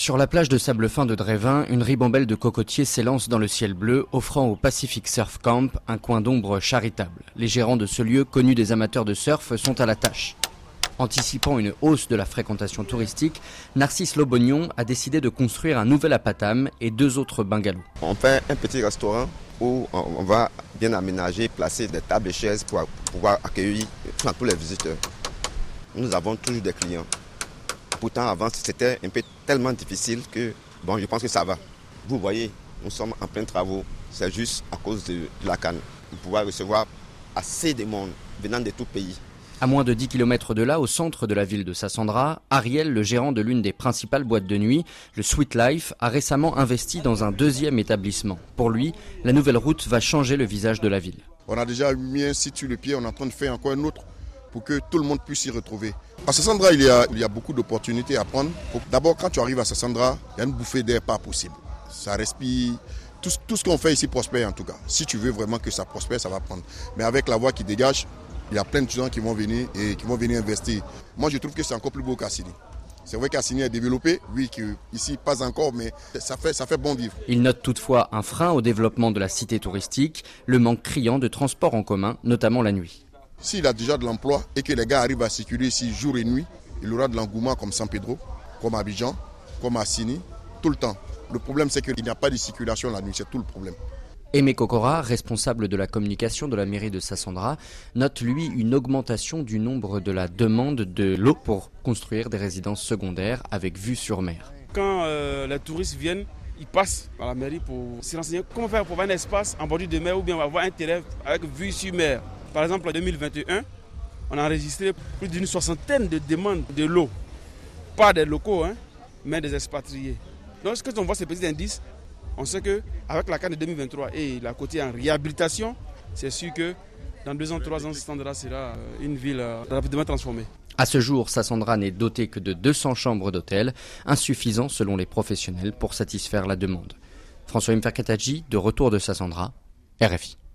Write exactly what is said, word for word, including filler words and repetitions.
Sur la plage de sable fin de Drévin, une ribambelle de cocotiers s'élance dans le ciel bleu, offrant au Pacific Surf Camp un coin d'ombre charitable. Les gérants de ce lieu, connus des amateurs de surf, sont à la tâche. Anticipant une hausse de la fréquentation touristique, Narcisse Lobognon a décidé de construire un nouvel apatam et deux autres bungalows. On fait un petit restaurant où on va bien aménager, placer des tables et chaises pour pouvoir accueillir tous les visiteurs. Nous avons toujours des clients. Pourtant, avant, c'était un peu tellement difficile que, bon, je pense que ça va. Vous voyez, nous sommes en plein travaux. C'est juste à cause de, de la canne. Pour pouvoir recevoir assez de monde venant de tout pays. À moins de dix kilomètres de là, au centre de la ville de Sassandra, Ariel, le gérant de l'une des principales boîtes de nuit, le Sweet Life, a récemment investi dans un deuxième établissement. Pour lui, la nouvelle route va changer le visage de la ville. On a déjà mis un site sur le pied, on est en train de faire encore un autre pour que tout le monde puisse s'y retrouver. À Sassandra, il y a, il y a beaucoup d'opportunités à prendre. D'abord, quand tu arrives à Sassandra, il y a une bouffée d'air pas possible. Ça respire. Tout, tout ce qu'on fait ici prospère en tout cas. Si tu veux vraiment que ça prospère, ça va prendre. Mais avec la voie qui dégage, il y a plein de gens qui vont venir et qui vont venir investir. Moi, je trouve que c'est encore plus beau qu'Assini. C'est vrai qu'Assini est développé, oui, que ici pas encore, mais ça fait, ça fait bon vivre. Il note toutefois un frein au développement de la cité touristique, le manque criant de transports en commun, notamment la nuit. S'il a déjà de l'emploi et que les gars arrivent à circuler ici jour et nuit, il aura de l'engouement comme San Pedro, comme Abidjan, comme Assini, tout le temps. Le problème, c'est qu'il n'y a pas de circulation la nuit, c'est tout le problème. Aimé Kokora, responsable de la communication de la mairie de Sassandra, note lui une augmentation du nombre de la demande de l'eau pour construire des résidences secondaires avec vue sur mer. Quand euh, les touristes viennent, ils passent par la mairie pour se renseigner comment faire pour avoir un espace en bordure de mer ou bien avoir un terrain avec vue sur mer. Par exemple, en deux mille vingt et un, on a enregistré plus d'une soixantaine de demandes de l'eau. Pas des locaux, hein, mais des expatriés. Donc, ce que on voit ces petits indices, on sait qu'avec la canne de deux mille vingt-trois et la côté en réhabilitation, c'est sûr que dans deux ans, trois ans, Sassandra sera une ville rapidement transformée. À ce jour, Sassandra n'est dotée que de deux cents chambres d'hôtel, insuffisant selon les professionnels pour satisfaire la demande. François Mferkataji, de retour de Sassandra, R F I.